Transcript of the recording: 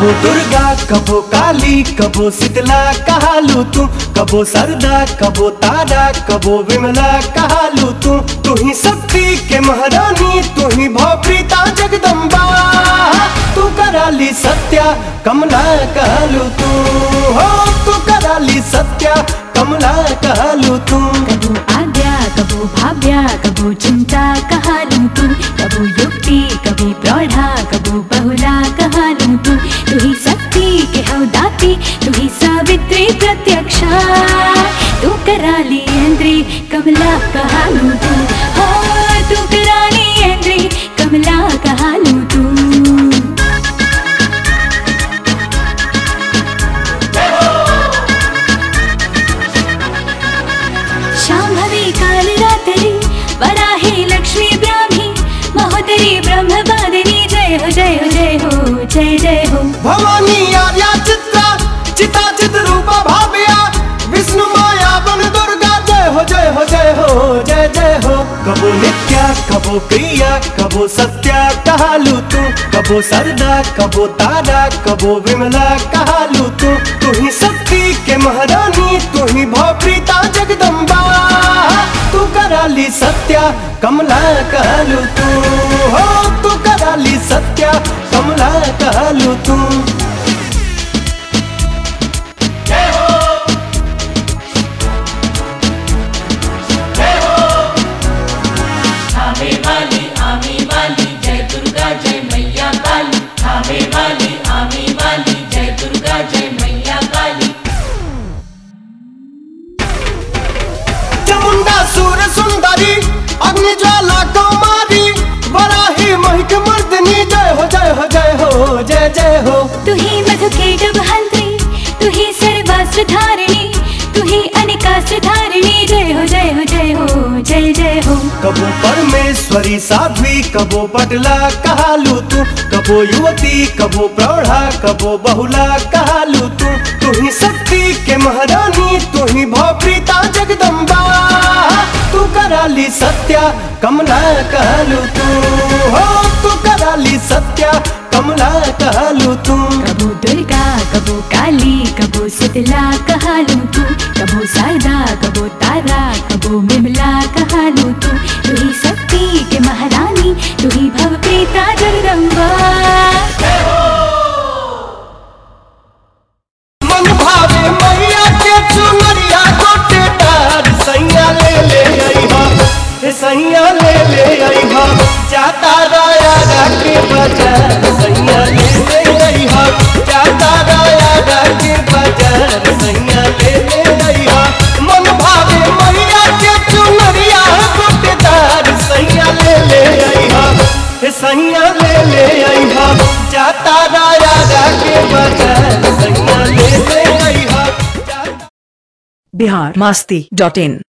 कबो दुर्गा कबो काली कबो शीतला कहालू तू, कबो सरदा कबो तारा कबो विमला कहालू तू ही शक्ति के महारानी तू ही भवप्रीता जगदम्बा। तू कराली सत्या कमला कहलू तू हो, तू कराली सत्या कमला कहलू तू। कबो आद्या कबो भाव्या कबो चिंता कहलू तू, कबो युक्ति कभी प्रौढ़ा कबो बहुला कहलू तू ही शक्ति के हवदाती तू ही सावित्री प्रत्यक्षा। तू कराली इंद्री कमला कहलू तू हो, तू कराली इंद्री कमला कहलू तू। शांभवी कालरात्रि वराही लक्ष्मी ब्राह्मी महोदरी ब्रह्मवादिनी जय हो जय हो जय हो जय जय हो। भवानी आर्या चित्रा चिता चित रूपा भाव्या विष्णु माया बन दुर्गा जय हो जय हो जय हो जय जय हो। कबो नित्या कबो क्रिया कबो सत्या कहलू तू, कबो सरदा कबो तारा कबो विमला कहलू तू ही शक्ति के महारानी तू ही भवप्रीता जगदम्बा। तू कराली सत्या कमला कहलू तू हो, तू कराली सत्या कमला कहलू तू। आमी वाली जय दुर्गा जय मैया काली, थामे वाली आमी वाली जय दुर्गा जय मैया काली। चामुंडा सूर सुंदरी अग्नि ज्वाला कौमारी वराही महिक मर्दनी जय हो जय हो जय हो जय जय हो। तू ही मधुकेटभ हंत्री तू ही सर्वास्त्र धारिणी तू ही अनिकास्त्र धारिणी जय हो जय हो जय हो जय जय हो। कबो परमेश्वरी साध्वी कबो पटला कहलू तू, कबो युवती कबो प्रौढ़ा कबो बहुला कहलू तू ही शक्ति के महारानी तू ही भवप्रीता जगदम्बा। तू कराली सत्या कमला कहलू तू हो, तू कराली सत्या कमला कहलू तू। कबो दुर्गा कबो काली कबो शीतला कहलू तू, कबो सरदा कबो तारा कबो विमला कहलू तू ही शक्ति के महारानी तू ही भवप्रीता जगदम्बा। मन भावे मैया के चुनरिया गोटेदार सैया ले अइहा, सैया ले अइहा जाता राया के बाजार सैया ले अइहा, जाता राया के बाजार सैया ले अइहा। मन भावे मैया के चुनरिया गोटेदार सैया ले अइहा, सैया ले अइहा जाता राया के बाजार सैया ले अइहा। बिहार मस्ती.in